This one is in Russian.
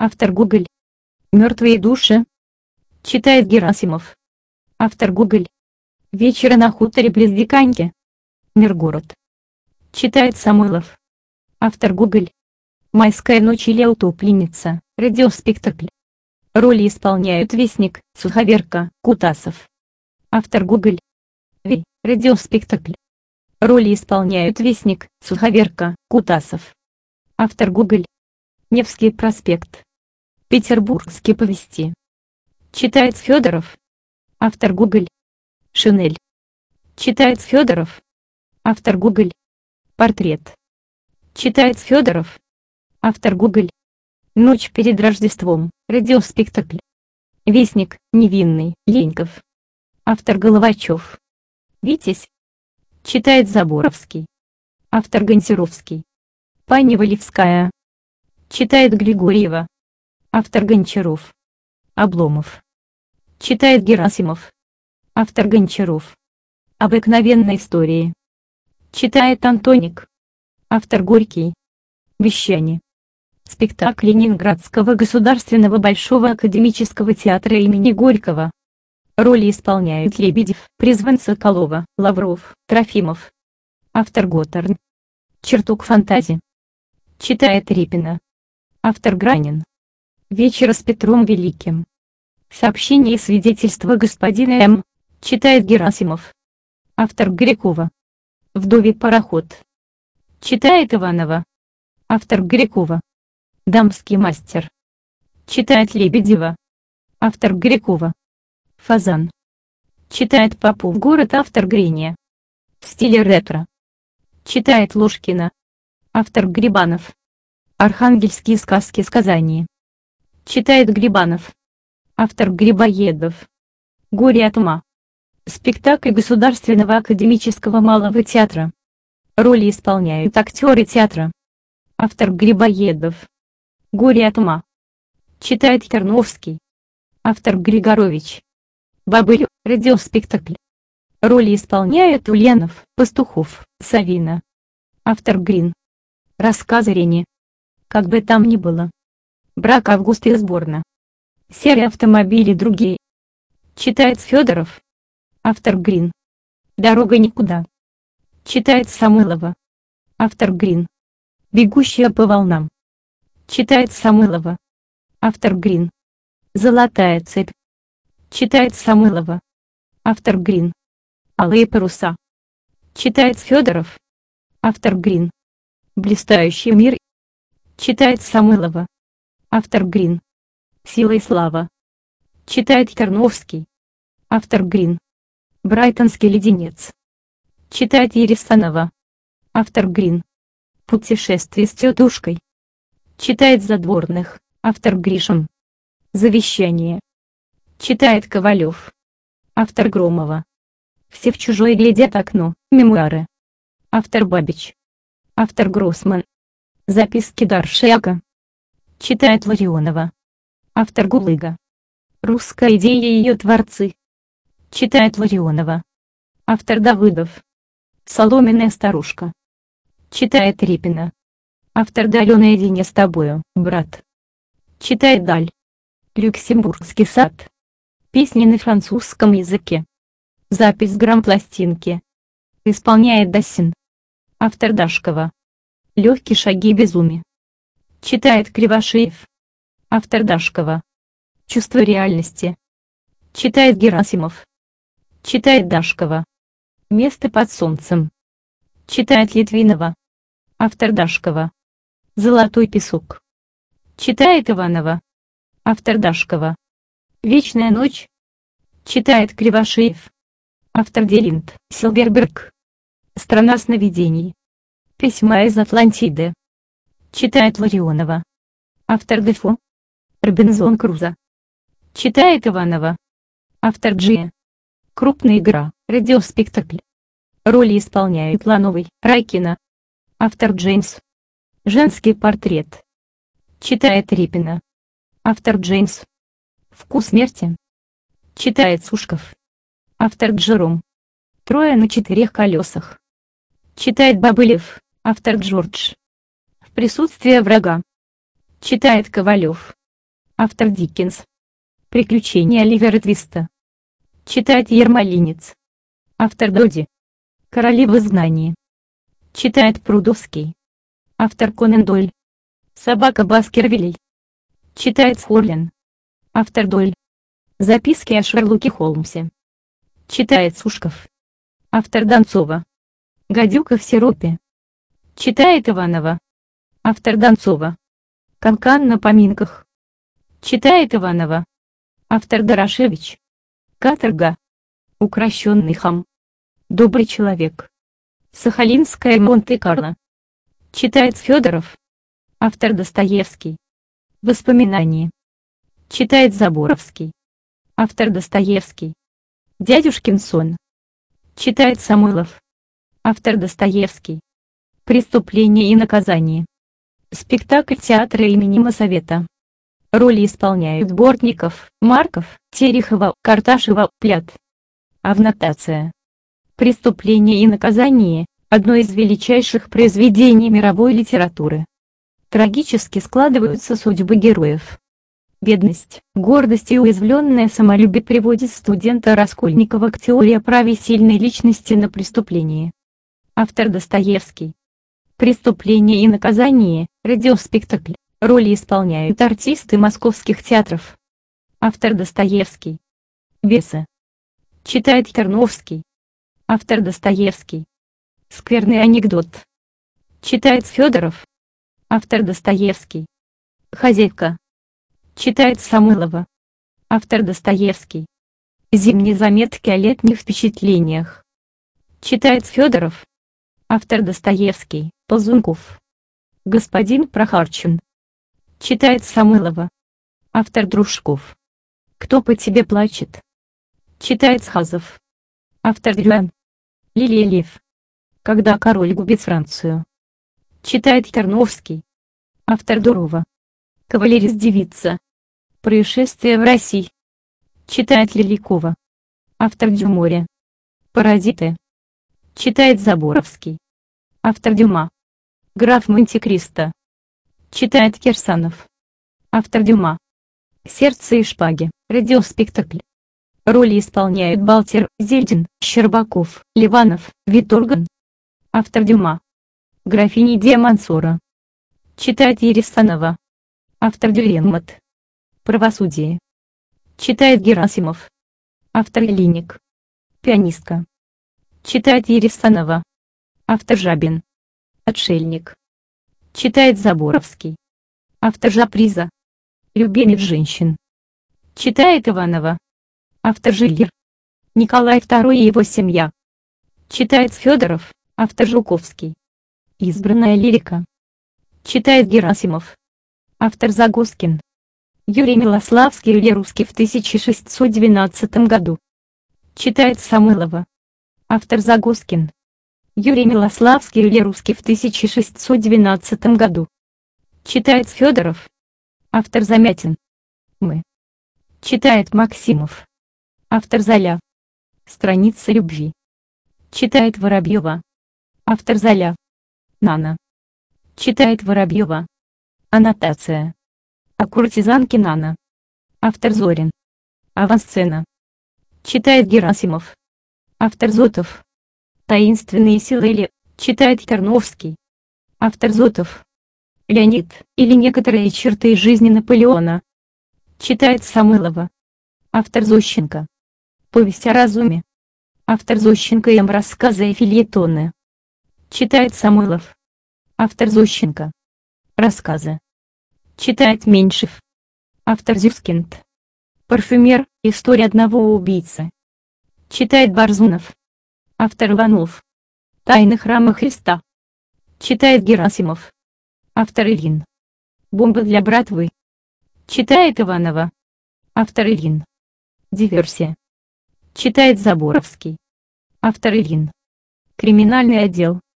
Автор Гоголь. Мертвые души. Читает Герасимов. Автор Гоголь. Вечера на хуторе близ Диканьки. Миргород. Читает Самойлов. Автор Гоголь. Майская ночь или утопленница. Радиоспектакль. Роли исполняют Вестник, Суховерка, Кутасов. Автор Гоголь. Радиоспектакль. Роли исполняют Вестник, Суховерка, Кутасов. Автор Гоголь. Невский проспект. Петербургские повести. Читает Федоров. Автор Гоголь. Шинель. Читает Федоров. Автор Гоголь. Портрет. Читает Федоров. Автор Гоголь. Ночь перед Рождеством. Радиоспектакль. Вестник, невинный, Леньков. Автор Головачев. Витязь. Читает Заборовский. Автор Гончаровский. Пани Валевская. Читает Григорьева. Автор Гончаров. Обломов. Читает Герасимов. Автор Гончаров. Обыкновенные истории. Читает Антоник. Автор Горький. Вещание. Спектакль Ленинградского государственного Большого академического театра имени Горького. Роли исполняют Лебедев, Призван Соколова, Лавров, Трофимов. Автор Готтерн. Чертог фантазии. Читает Репина. Автор Гранин. Вечер с Петром Великим. Сообщение и свидетельство господина М. Читает Герасимов. Автор Грекова. Вдовий пароход. Читает Иванова. Автор Грекова. Дамский мастер. Читает Лебедева. Автор Грекова. Фазан. Читает Попов город. Автор Гриния. В стиле ретро. Читает Ложкина. Автор Грибанов. Архангельские сказки сказания. Читает Грибанов. Автор Грибоедов. Горе от ума. Спектакль Государственного академического малого театра. Роли исполняют актеры театра. Автор Грибоедов. Горе от ума. Читает Терновский. Автор Григорович. Бобыль. Радиоспектакль. Роли исполняют Ульянов, Пастухов, Савина. Автор Грин. Рассказы Рени. Как бы там ни было. Брак Августа и Сборна. Серия автомобилей и другие. Читает Федоров. Автор Грин. Дорога никуда. Читает Самойлова. Автор Грин. Бегущая по волнам. Читает Самойлова. Автор Грин. Золотая цепь. Читает Самойлова. Автор Грин. Алые паруса. Читает Федоров. Автор Грин. Блистающий мир. Читает Самойлова. Автор Грин. Сила и слава. Читает Терновский. Автор Грин. Брайтонский леденец. Читает Ересанова. Автор Грин. Путешествие с тетушкой. Читает Задворных. Автор Гришин. Завещание. Читает Ковалев. Автор Громова. Все в чужое глядят окно. Мемуары. Автор Бабич. Автор Гроссман. Записки Даршака. Читает Ларионова. Автор Гулыга. Русская идея и ее творцы. Читает Ларионова. Автор Давыдов. Соломенная старушка. Читает Репина. Автор Даль наедине с тобою, брат. Читает Даль. Люксембургский сад. Песни на французском языке. Запись грампластинки. Исполняет Дасин. Автор Дашкова. Легкие шаги безумия. Читает Кривошеев. Автор Дашкова. Чувство реальности. Читает Герасимов. Читает Дашкова. Место под солнцем. Читает Литвинова. Автор Дашкова. Золотой песок. Читает Иванова. Автор Дашкова. Вечная ночь. Читает Кривошеев. Автор Делинт, Силберберг. Страна сновидений. Письма из Атлантиды. Читает Ларионова. Автор Дефо. Робинзон Крузо. Читает Иванова. Автор Джи. Крупная игра. Радиоспектакль. Роли исполняют Лановой, Райкина. Автор Джеймс. Женский портрет. Читает Репина. Автор Джеймс. Вкус смерти. Читает Сушков. Автор Джером. Трое на четырех колесах. Читает Бобылев. Автор Джордж. В присутствии врага. Читает Ковалев. Автор Диккенс. Приключения Оливера Твиста. Читает Ермолинец. Автор Доди. Короли в изгнании. Читает Прудовский. Автор Конан Дойль. Собака Баскервилей. Читает Схорлин. Автор Дойль. Записки о Шерлоке Холмсе. Читает Сушков. Автор Донцова. Гадюка в сиропе. Читает Иванова. Автор Донцова. Канкан на поминках. Читает Иванова. Автор Дорошевич. Каторга. Укращенный хам. Добрый человек. Сахалинская Монте-Карло. Читает Федоров. Автор Достоевский. Воспоминания. Читает Заборовский. Автор Достоевский. Дядюшкин сон. Читает Самойлов. Автор Достоевский. Преступление и наказание. Спектакль театра имени Моссовета. Роли исполняют Бортников, Марков, Терехова, Карташева, Плят. Аннотация. Преступление и наказание – одно из величайших произведений мировой литературы. Трагически складываются судьбы героев. Бедность, гордость и уязвленное самолюбие приводит студента Раскольникова к теории о праве сильной личности на преступление. Автор Достоевский. Преступление и наказание – радиоспектакль. Роли исполняют артисты московских театров. Автор Достоевский. Бесы. Читает Терновский. Автор Достоевский. Скверный анекдот. Читает Федоров. Автор Достоевский. Хозяйка. Читает Самойлова. Автор Достоевский. Зимние заметки о летних впечатлениях. Читает Федоров. Автор Достоевский. Ползунков. Господин Прохарчин. Читает Самойлова. Автор Дружков. Кто по тебе плачет? Читает Схазов. Автор Дрюан. Лилия Лев. Когда король губит Францию. Читает Терновский. Автор Дурова. Кавалерист-девица. Происшествие в России. Читает Лиликова. Автор Дюморе. Паразиты. Читает Заборовский. Автор Дюма. Граф Монте-Кристо. Читает Кирсанов. Автор Дюма. Сердце и шпаги. Радиоспектакль. Роли исполняют Балтер, Зельдин, Щербаков, Ливанов, Виторган. Автор Дюма. Графиня де Монсоро. Читает Ересанова. Автор Дюренмат. Правосудие. Читает Герасимов. Автор Линик. Пианистка. Читает Ересанова. Автор Жабин. Отшельник. Читает Заборовский. Автор Жаприза. Любимец женщин. Читает Иванова. Автор Жильер. Николай II и его семья. Читает Федоров. Автор Жуковский. Избранная лирика. Читает Герасимов. Автор Загоскин. Юрий Милославский или русский в 1612 году. Читает Самойлова. Автор Загоскин. Юрий Милославский или русский в 1612 году. Читает Федоров. Автор Замятин. Мы. Читает Максимов. Автор Золя. Страница любви. Читает Воробьева. Автор Золя. Нана. Читает Воробьева. Аннотация. О куртизанке Нана. Автор Зорин. Авансцена. Читает Герасимов. Автор Зотов. Таинственные силы или, читает Терновский. Автор Зотов. Леонид, или некоторые черты жизни Наполеона. Читает Самойлова. Автор Зощенко. Повесть о разуме. Автор Зощенко и рассказы и фельетоны. Читает Самойлов. Автор Зощенко. Рассказы. Читает Меньшев. Автор Зюскинд. Парфюмер. История одного убийцы. Читает Барзунов. Автор Иванов. Тайны храма Христа. Читает Герасимов. Автор Ильин. Бомба для братвы. Читает Иванова. Автор Ильин. Диверсия. Читает Заборовский. Автор Ильин. Криминальный отдел.